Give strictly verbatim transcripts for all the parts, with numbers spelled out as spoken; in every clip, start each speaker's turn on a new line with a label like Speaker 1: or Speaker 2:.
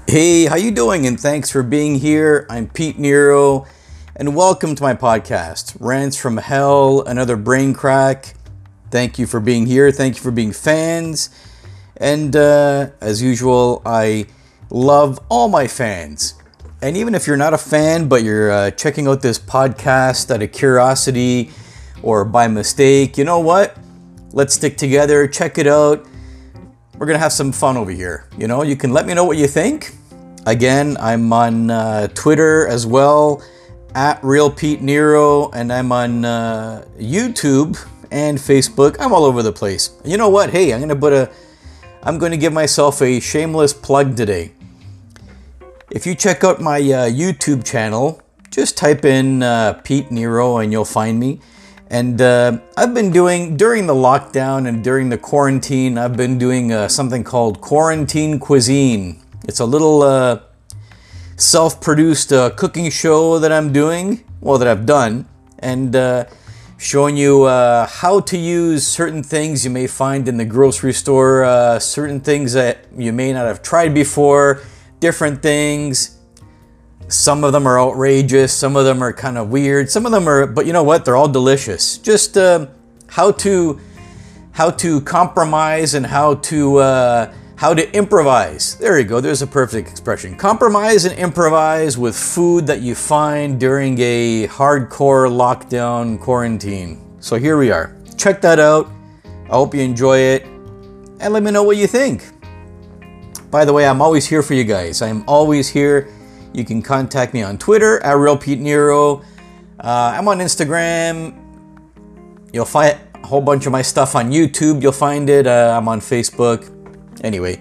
Speaker 1: Hey, how you doing? And thanks for being here. I'm Pete Nero, and welcome to my podcast, Rants from Hell, another brain crack. Thank you for being here. Thank you for being fans. And uh, as usual, I love all my fans. And even if you're not a fan, but you're uh, checking out this podcast out of curiosity or by mistake, you know what? Let's stick together, check it out. We're going to have some fun over here. You know, you can let me know what you think. Again, I'm on uh, Twitter as well, at Real Pete Nero, and I'm on uh, YouTube and Facebook. I'm all over the place. You know what? Hey, I'm going to put a, I'm going to give myself a shameless plug today. If you check out my uh, YouTube channel, just type in uh, Pete Nero and you'll find me. And uh, I've been doing, during the lockdown and during the quarantine, I've been doing uh, something called Quarantine Cuisine. It's a little uh, self-produced uh, cooking show that I'm doing, well, that I've done, and uh, showing you uh, how to use certain things you may find in the grocery store, uh, certain things that you may not have tried before, different things. Some of them are outrageous, some of them are kind of weird, some of them are, but you know what? They're all delicious. Just uh, how to how to compromise and how to uh, how to improvise. There you go. There's a perfect expression. Compromise and improvise with food that you find during a hardcore lockdown quarantine. So here we are. Check that out. I hope you enjoy it, and let me know what you think. By the way, I'm always here for you guys. I'm always here. You can contact me on Twitter at Real Pete Nero. Uh, I'm on Instagram. You'll find a whole bunch of my stuff on YouTube. You'll find it. Uh, I'm on Facebook. Anyway,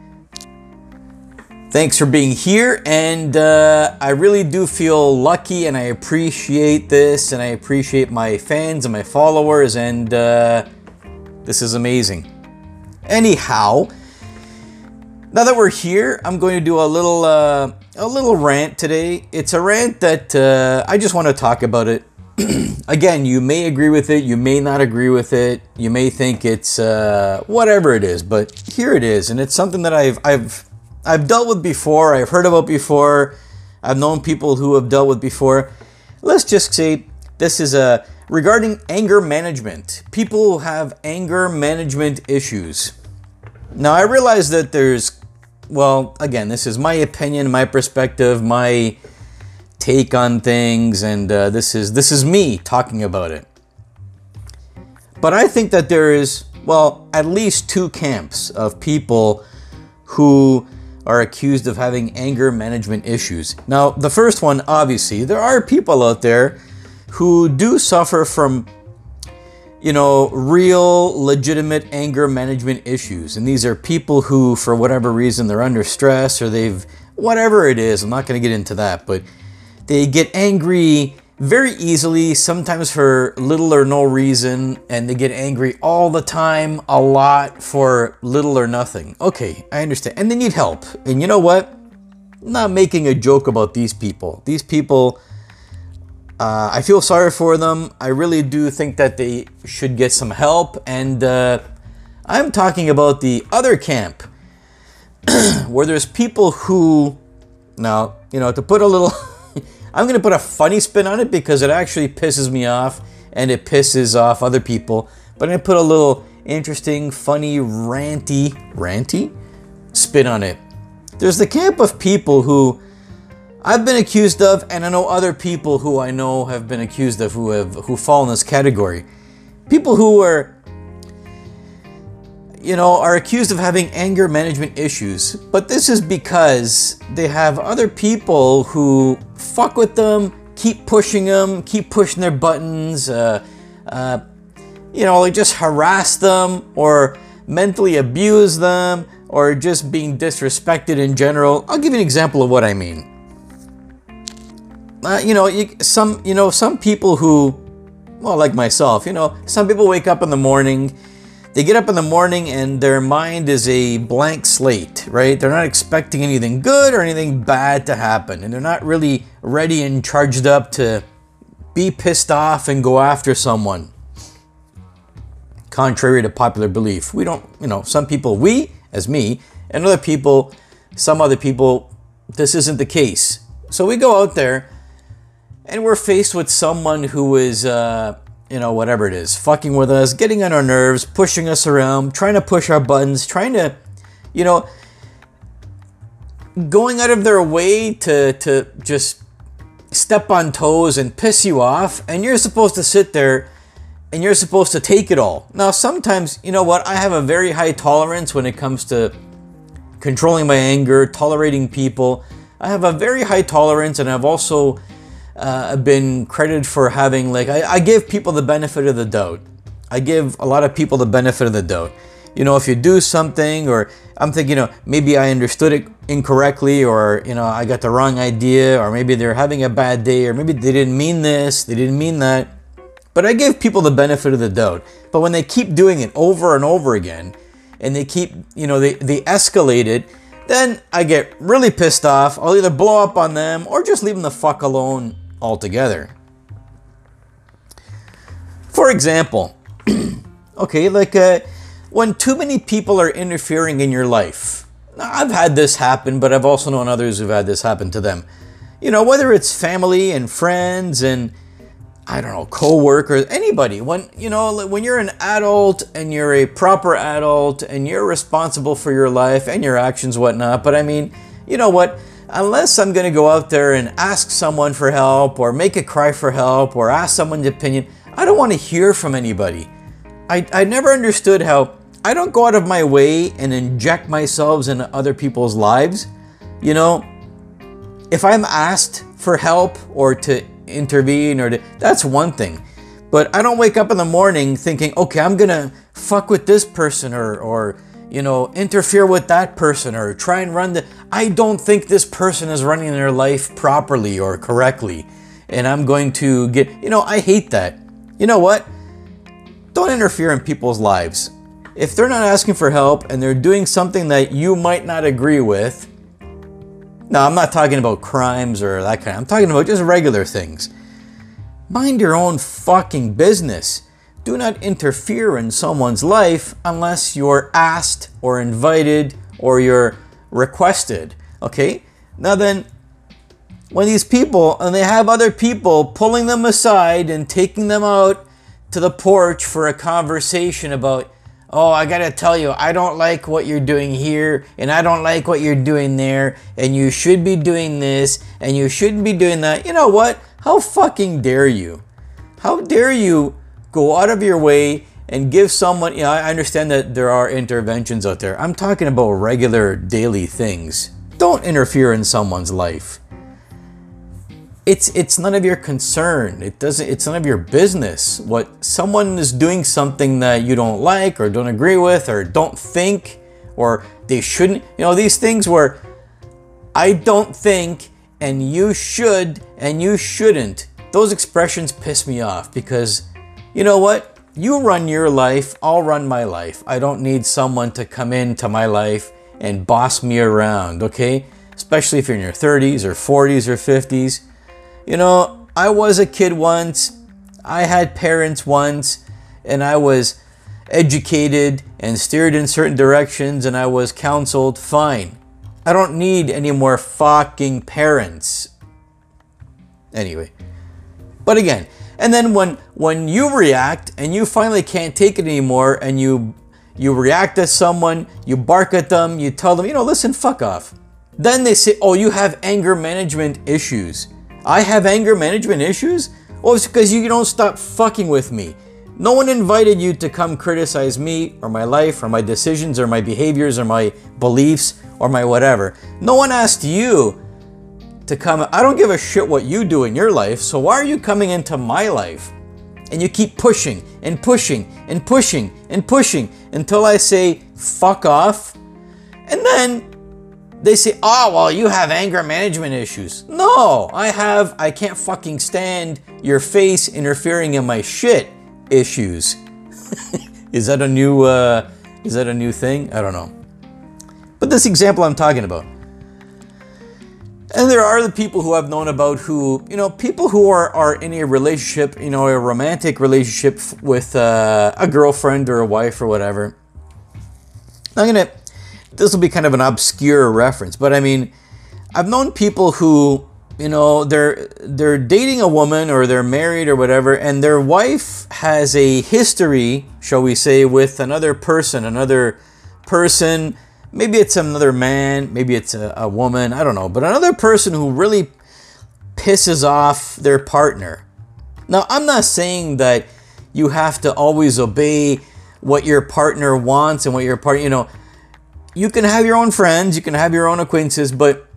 Speaker 1: thanks for being here. And uh, I really do feel lucky, and I appreciate this, and I appreciate my fans and my followers. And uh, this is amazing. Anyhow, now that we're here, I'm going to do a little uh, a little rant today. It's a rant that uh, I just want to talk about it. Again, you may agree with it, you may not agree with it, you may think it's uh, whatever it is, but here it is, and it's something that I've I've I've dealt with before, I've heard about before, I've known people who have dealt with before. Let's just say this is a regarding anger management. People have anger management issues. Now, I realize that there's, well, again, this is my opinion, my perspective, my take on things, and uh, this is this is me talking about it. But I think that there is, well, at least two camps of people who are accused of having anger management issues. Now, the first one, obviously, there are people out there who do suffer from, you know, real, legitimate anger management issues. And these are people who, for whatever reason, they're under stress or they've, whatever it is, I'm not going to get into that, but they get angry very easily, sometimes for little or no reason, and they get angry all the time, a lot, for little or nothing. Okay, I understand. And they need help. And you know what? I'm not making a joke about these people. These people, Uh, I feel sorry for them. I really do think that they should get some help. And uh, I'm talking about the other camp, where there's people who, now, you know, to put a little, I'm going to put a funny spin on it because it actually pisses me off and it pisses off other people. But I'm going to put a little interesting, funny, ranty, ranty spin on it. There's the camp of people who I've been accused of, and I know other people who I know have been accused of who have who fall in this category. People who are, you know, are accused of having anger management issues. But this is because they have other people who fuck with them, keep pushing them, keep pushing their buttons, uh, uh, you know, like just harass them or mentally abuse them or just being disrespected in general. I'll give you an example of what I mean. Uh, you know, you, some, you know, some people who, well, like myself, you know, some people wake up in the morning, they get up in the morning and their mind is a blank slate, right? They're not expecting anything good or anything bad to happen. And they're not really ready and charged up to be pissed off and go after someone. Contrary to popular belief. We don't, you know, some people, we, as me, and other people, some other people this isn't the case. So we go out there and we're faced with someone who is, uh, you know, whatever it is, fucking with us, getting on our nerves, pushing us around, trying to push our buttons, trying to, you know, going out of their way to, to just step on toes and piss you off. And you're supposed to sit there and you're supposed to take it all. Now, sometimes, you know what, I have a very high tolerance when it comes to controlling my anger, tolerating people. I have a very high tolerance, and I've also uh, been credited for having, like, I, I give people the benefit of the doubt. I give a lot of people the benefit of the doubt. You know, if you do something, or I'm thinking, you know, maybe I understood it incorrectly, or, you know, I got the wrong idea, or maybe they're having a bad day, or maybe they didn't mean this, they didn't mean that. But I give people the benefit of the doubt. But when they keep doing it over and over again, and they keep, you know, they, they escalate it, then I get really pissed off. I'll either blow up on them or just leave them the fuck alone altogether. For example, okay, like uh, when too many people are interfering in your life. Now, I've had this happen, but I've also known others who've had this happen to them. You know, whether it's family and friends and, I don't know, co-workers, anybody. When, you know, when you're an adult and you're a proper adult and you're responsible for your life and your actions, whatnot. But I mean, you know what? Unless I'm going to go out there and ask someone for help or make a cry for help or ask someone's opinion, I don't want to hear from anybody. I, I never understood how I don't go out of my way and inject myself into other people's lives. You know, if I'm asked for help or to intervene or to, that's one thing, but I don't wake up in the morning thinking, okay, I'm gonna fuck with this person or or you know, interfere with that person or try and run the, I don't think this person is running their life properly or correctly, and I'm going to get, you know, I hate that. You know what, don't interfere in people's lives. If they're not asking for help and they're doing something that you might not agree with, no, I'm not talking about crimes or that kind of, I'm talking about just regular things. Mind your own fucking business. Do not interfere in someone's life unless you're asked or invited or you're requested, okay? Now then, when these people, and they have other people pulling them aside and taking them out to the porch for a conversation about, oh, I gotta tell you, I don't like what you're doing here, and I don't like what you're doing there, and you should be doing this, and you shouldn't be doing that. You know what? How fucking dare you? How dare you go out of your way and give someone, you know, I understand that there are interventions out there. I'm talking about regular daily things. Don't interfere in someone's life. It's it's none of your concern. It doesn't it's none of your business. What someone is doing something that you don't like or don't agree with or don't think or they shouldn't. You know, these things where I don't think and you should and you shouldn't. Those expressions piss me off because you know what? You run your life, I'll run my life. I don't need someone to come into my life and boss me around, okay? Especially if you're in your thirties or forties or fifties. You know, I was a kid once, I had parents once, and I was educated and steered in certain directions and I was counseled, fine. I don't need any more fucking parents. Anyway, but again, and then when when you react and you finally can't take it anymore and you you react to someone, you bark at them, you tell them, you know, listen, fuck off. Then they say, oh, you have anger management issues. I have anger management issues? Well, it's because you don't stop fucking with me. No one invited you to come criticize me or my life or my decisions or my behaviors or my beliefs or my whatever. No one asked you to come. I don't give a shit what you do in your life, so why are you coming into my life? And you keep pushing and pushing and pushing and pushing until I say, fuck off. And then they say, oh, well, you have anger management issues. No, I have, I can't fucking stand your face interfering in my shit issues. Is that a new, uh, is that a new thing? I don't know. But this example I'm talking about. And there are the people who I've known about who, you know, people who are, are in a relationship, you know, a romantic relationship with uh, a girlfriend or a wife or whatever. I'm gonna, this will be kind of an obscure reference, but I mean, I've known people who, you know, they're they're dating a woman or they're married or whatever, and their wife has a history, shall we say, with another person, another person. Maybe it's another man, maybe it's a, a woman, I don't know, but another person who really pisses off their partner. Now, I'm not saying that you have to always obey what your partner wants and what your partner, you know, you can have your own friends, you can have your own acquaintances, but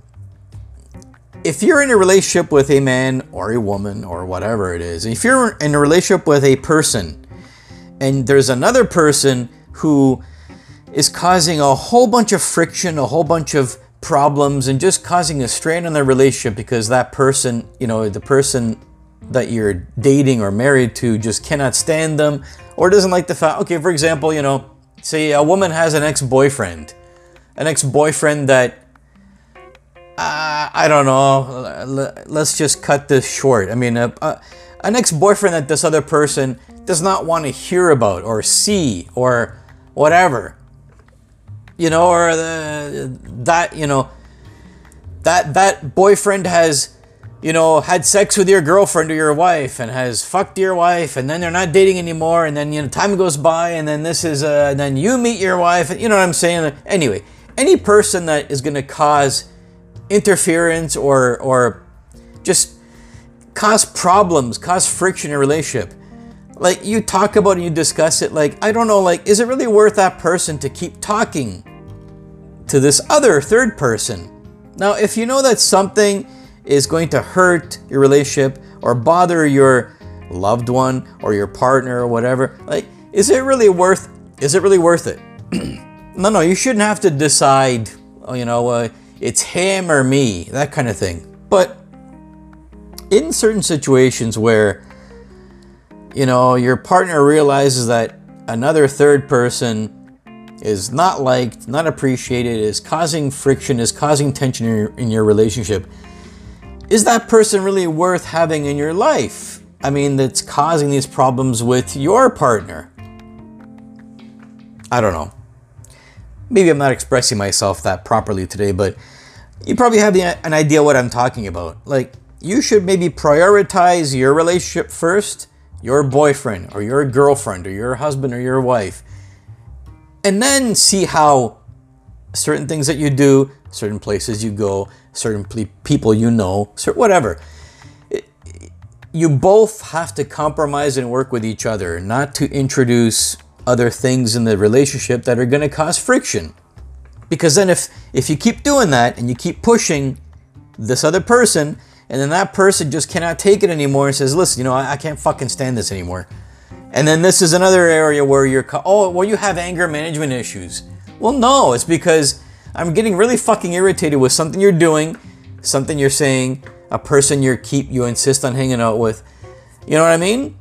Speaker 1: if you're in a relationship with a man or a woman or whatever it is, if you're in a relationship with a person and there's another person who is causing a whole bunch of friction, a whole bunch of problems, and just causing a strain on the relationship because that person, you know, the person that you're dating or married to just cannot stand them or doesn't like the fact, okay, for example, you know, say a woman has an ex-boyfriend, an ex-boyfriend that, uh, I don't know, let's just cut this short. I mean, a, a, an ex-boyfriend that this other person does not want to hear about or see or whatever. You know, or the, that, you know, that that boyfriend has, you know, had sex with your girlfriend or your wife and has fucked your wife, and then they're not dating anymore, and then, you know, time goes by, and then this is, uh, and then you meet your wife, you know what I'm saying? Anyway, any person that is going to cause interference or, or just cause problems, cause friction in a relationship, like, you talk about it, you discuss it, like, I don't know, like, is it really worth that person to keep talking to this other third person? Now, if you know that something is going to hurt your relationship or bother your loved one or your partner or whatever, like, is it really worth, is it really worth it? No, no, you shouldn't have to decide, oh, you know, uh, it's him or me, that kind of thing. But in certain situations where, you know, your partner realizes that another third person is not liked, not appreciated, is causing friction, is causing tension in your, in your relationship, is that person really worth having in your life? I mean, that's causing these problems with your partner. I don't know. Maybe I'm not expressing myself that properly today, but you probably have the, an idea what I'm talking about. Like, you should maybe prioritize your relationship first, your boyfriend or your girlfriend or your husband or your wife, and then see how certain things that you do, certain places you go, certain people you know, whatever, you both have to compromise and work with each other, not to introduce other things in the relationship that are going to cause friction. Because then if, if you keep doing that and you keep pushing this other person, and then that person just cannot take it anymore and says, listen, you know, I, I can't fucking stand this anymore. And then this is another area where you're, oh, well, you have anger management issues. Well, no, it's because I'm getting really fucking irritated with something you're doing, something you're saying, a person you keep, you insist on hanging out with. You know what I mean?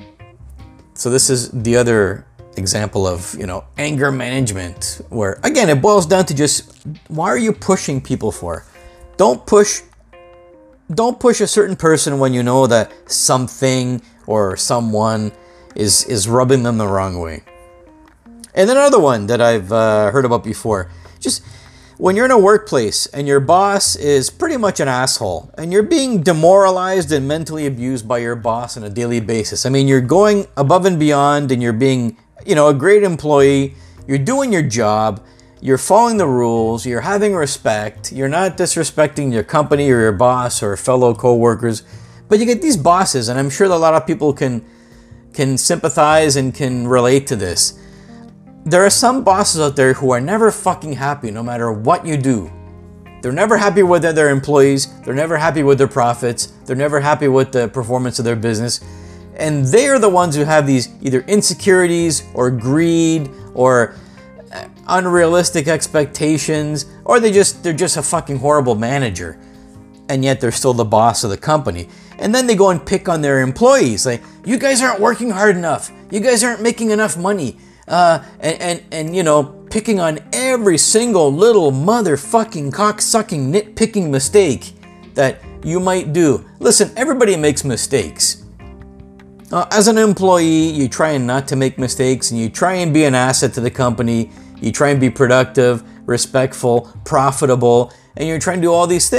Speaker 1: So this is the other example of, you know, anger management, where, again, it boils down to just, why are you pushing people for? Don't push, don't push a certain person when you know that something or someone is is rubbing them the wrong way. And then another one that I've uh, heard about before, just when you're in a workplace and your boss is pretty much an asshole and you're being demoralized and mentally abused by your boss on a daily basis. I mean, you're going above and beyond and you're being, you know, a great employee, you're doing your job, you're following the rules, you're having respect, you're not disrespecting your company or your boss or fellow co-workers, but you get these bosses, and I'm sure that a lot of people can can sympathize and can relate to this. There are some bosses out there who are never fucking happy no matter what you do. They're never happy with their employees, they're never happy with their profits, they're never happy with the performance of their business, and they are the ones who have these either insecurities or greed or unrealistic expectations, or they just they're just a fucking horrible manager, and yet they're still the boss of the company. And then they go and pick on their employees, like, you guys aren't working hard enough, you guys aren't making enough money, uh, and, and, and you know, picking on every single little motherfucking cock-sucking nitpicking mistake that you might do. Listen, everybody makes mistakes. Uh, as an employee, you try and not to make mistakes, and you try and be an asset to the company, you try and be productive, respectful, profitable, and you're trying to do all these things.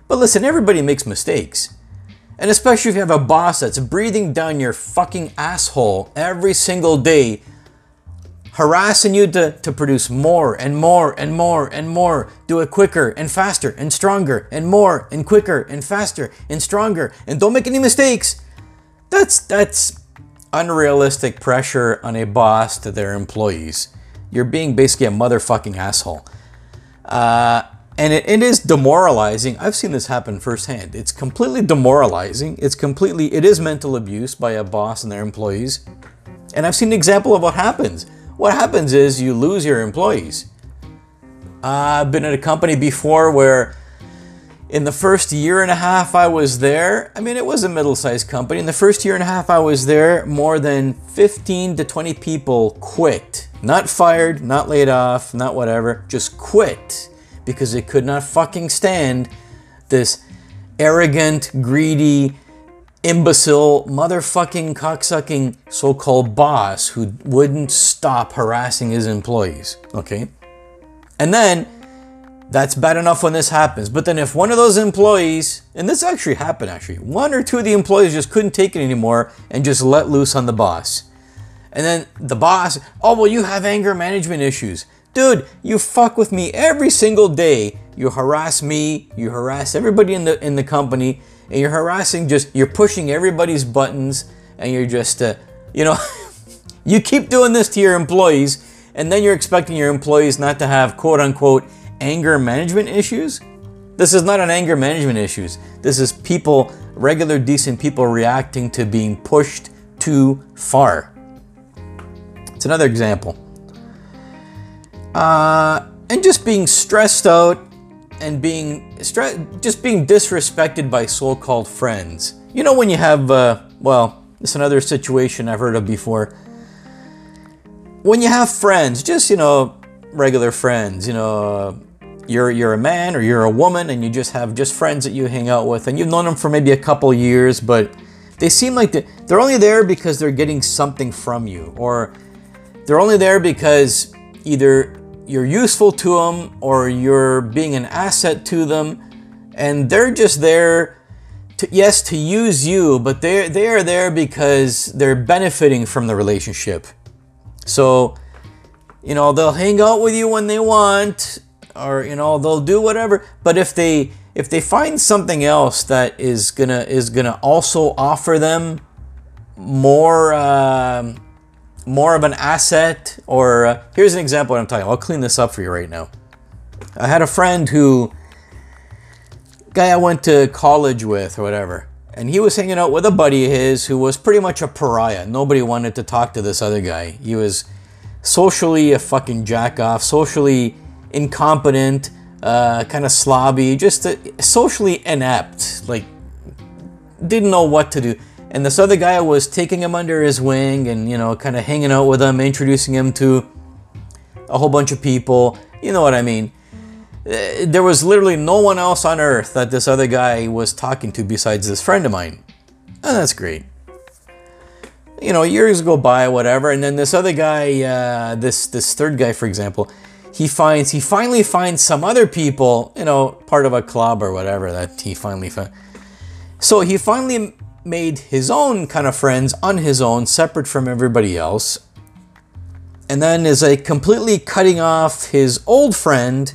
Speaker 1: But listen, everybody makes mistakes. And especially if you have a boss that's breathing down your fucking asshole every single day, harassing you to, to produce more and more and more and more. Do it quicker and faster and stronger and more and quicker and faster and stronger. And don't make any mistakes. That's, that's unrealistic pressure on a boss to their employees. You're being basically a motherfucking asshole. Uh, and it, it is demoralizing. I've seen this happen firsthand. It's completely demoralizing. It's completely, it is mental abuse by a boss and their employees. And I've seen an example of what happens. What happens is you lose your employees. Uh, I've been at a company before where in the first year and a half I was there, I mean, it was a middle-sized company. In the first year and a half I was there, more than fifteen to twenty people quit. Not fired, not laid off, not whatever, just quit because they could not fucking stand this arrogant, greedy, imbecile, motherfucking, cocksucking so-called boss who wouldn't stop harassing his employees, okay? And then, that's bad enough when this happens. But then if one of those employees, and this actually happened actually, one or two of the employees just couldn't take it anymore and just let loose on the boss. And then the boss, oh, well, you have anger management issues. Dude, you fuck with me every single day. You harass me, you harass everybody in the in the company, and you're harassing just, you're pushing everybody's buttons, and you're just, uh, you know, you keep doing this to your employees, and then you're expecting your employees not to have quote unquote anger management issues? This is not an anger management issues. This is people, regular decent people reacting to being pushed too far. It's another example. Uh, and just being stressed out and being stre- just being disrespected by so-called friends. You know when you have, uh, well, it's another situation I've heard of before. When you have friends, just, you know, regular friends, you know, you're you're a man or you're a woman and you just have just friends that you hang out with and you've known them for maybe a couple years, but they seem like they're, they're only there because they're getting something from you, or they're only there because either you're useful to them or you're being an asset to them, and they're just there to, yes, to use you, but they're, they're there because they're benefiting from the relationship. So, you know, they'll hang out with you when they want, or, you know, they'll do whatever, but if they if they find something else that is gonna is gonna also offer them more um, more of an asset, or uh, here's an example of what I'm talking about. I'll clean this up for you right now. I had a friend who, guy I went to college with or whatever, and he was hanging out with a buddy of his who was pretty much a pariah. Nobody wanted to talk to this other guy. He was socially a fucking jack-off, socially incompetent, uh, kind of slobby, just uh, socially inept, like didn't know what to do. And this other guy was taking him under his wing and, you know, kind of hanging out with him, introducing him to a whole bunch of people. You know what I mean? There was literally no one else on earth that this other guy was talking to besides this friend of mine. And that's great. You know, years go by, whatever, and then this other guy, uh, this this third guy, for example, he finds, he finally finds some other people, you know, part of a club or whatever that he finally found. So he finally made his own kind of friends on his own, separate from everybody else, and then is like completely cutting off his old friend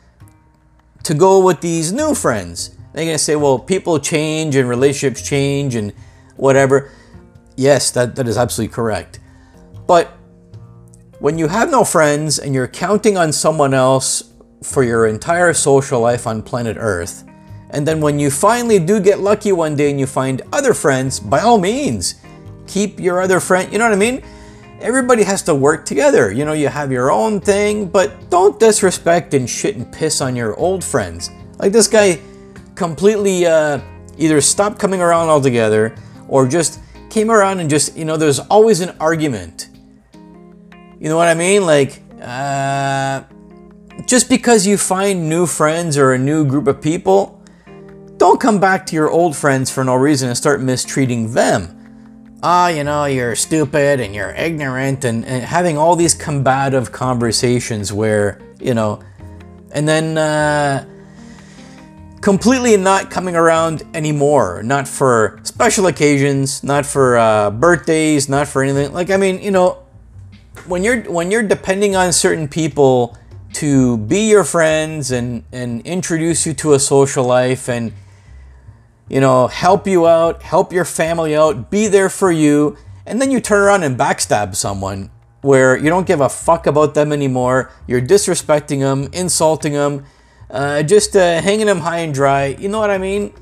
Speaker 1: to go with these new friends. They're gonna say, well, people change and relationships change and whatever. Yes, that, that is absolutely correct. But when you have no friends and you're counting on someone else for your entire social life on planet Earth, and then when you finally do get lucky one day and you find other friends, by all means, keep your other friend, you know what I mean? Everybody has to work together. You know, you have your own thing, but don't disrespect and shit and piss on your old friends. Like this guy completely uh, either stopped coming around altogether or just came around and just, you know, there's always an argument. You know what I mean? Like, uh, just because you find new friends or a new group of people, don't come back to your old friends for no reason and start mistreating them. Ah, oh, you know, you're stupid and you're ignorant, and, and having all these combative conversations where, you know, and then uh, completely not coming around anymore. Not for special occasions, not for uh, birthdays, not for anything. Like, I mean, you know, when you're when you're depending on certain people to be your friends and and introduce you to a social life and, you know, help you out, help your family out, be there for you, and then you turn around and backstab someone where you don't give a fuck about them anymore. You're disrespecting them, insulting them, uh, just uh, hanging them high and dry. You know what I mean?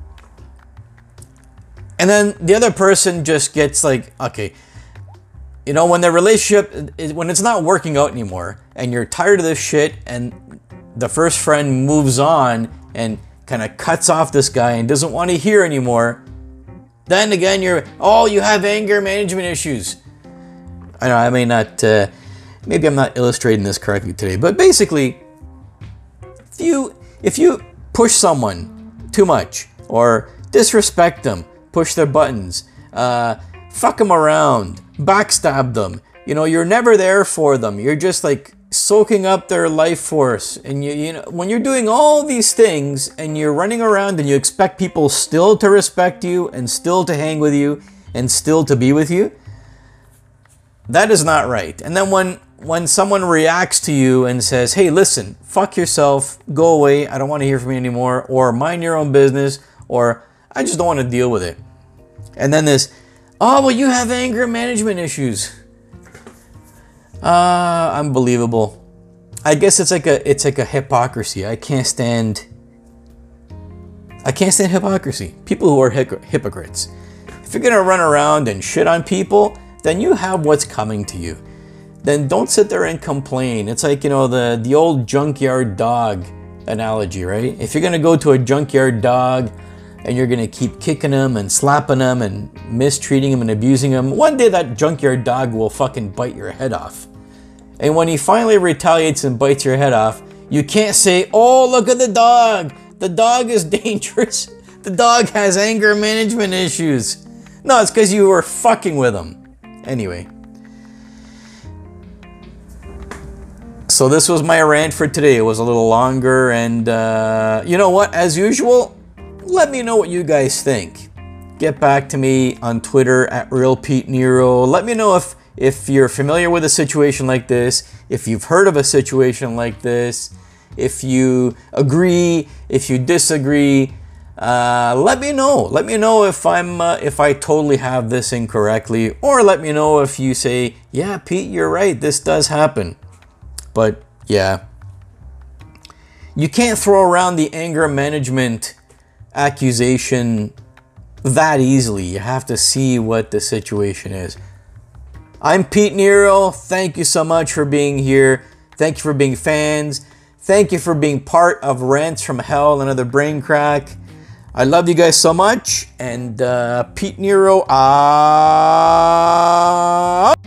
Speaker 1: And then the other person just gets like, okay, you know, when the relationship, when it's not working out anymore and you're tired of this shit and the first friend moves on and kind of cuts off this guy and doesn't want to hear anymore, then again, you're, oh, you have anger management issues. I know I may not, uh, maybe I'm not illustrating this correctly today, but basically, if you, if you push someone too much or disrespect them, push their buttons, uh, fuck them around, backstab them, you know, you're never there for them. You're just like soaking up their life force. And you, you know, when you're doing all these things and you're running around and you expect people still to respect you and still to hang with you and still to be with you, that is not right. And then when when someone reacts to you and says, hey, listen, fuck yourself, go away, I don't want to hear from you anymore, or mind your own business, or I just don't want to deal with it. And then this, oh, well, you have anger management issues. Uh, unbelievable. I guess it's like a it's like a hypocrisy. I can't stand I can't stand hypocrisy. People who are hypocrites. If you're gonna run around and shit on people, then you have what's coming to you. Then don't sit there and complain. It's like, you know, the the old junkyard dog analogy, right? If you're gonna go to a junkyard dog and you're gonna keep kicking him and slapping him and mistreating him and abusing him, one day that junkyard dog will fucking bite your head off. And when he finally retaliates and bites your head off, you can't say, oh, look at the dog. The dog is dangerous. The dog has anger management issues. No, it's because you were fucking with him. Anyway. So this was my rant for today. It was a little longer, and uh, you know what? As usual, let me know what you guys think. Get back to me on Twitter at Real Pete Nero. Let me know if if you're familiar with a situation like this, if you've heard of a situation like this, if you agree, if you disagree. Uh, let me know. Let me know if I'm uh, if I totally have this incorrectly, or let me know if you say, yeah, Pete, you're right, this does happen. But yeah, you can't throw around the anger management accusation that easily. You have to see what the situation is. I'm Pete Nero. Thank you so much for being here. Thank you for being fans. Thank you for being part of Rants from Hell, another brain crack. I love you guys so much. And uh, Pete Nero, ah. Uh...